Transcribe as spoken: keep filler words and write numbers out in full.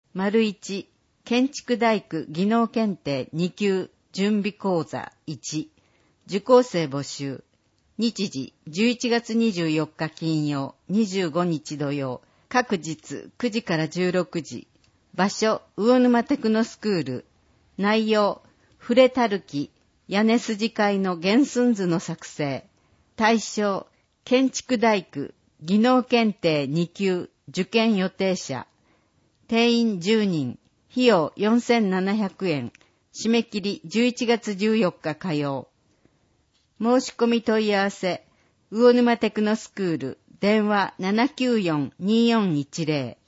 丸一、建築大工技能検定に級準備講座いち、受講生募集。日時、じゅういちがつにじゅうよっか金曜、にじゅうごにち土曜、各日くじからじゅうろくじ。場所、魚沼テクノスクール。内容、触れたるき、屋根筋階の原寸図の作成。対象、建築大工技能検定に級受験予定者。定員じゅうにん、費用よんせんななひゃくえん、締め切りじゅういちがつじゅうよっか火曜。申し込み問い合わせ、魚沼テクノスクール、電話 ななきゅうよん にーよんいちゼロ